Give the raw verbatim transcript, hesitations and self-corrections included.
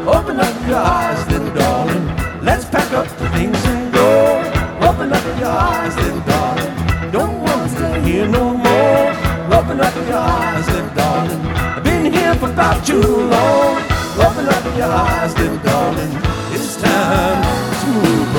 Open up your eyes, little darling. Let's pack up the things and go. Open up your eyes, little darling. Don't want to stay here no more. Open up your eyes, little darling. I've been here for about too long. Open up your eyes, little darling. It's time to move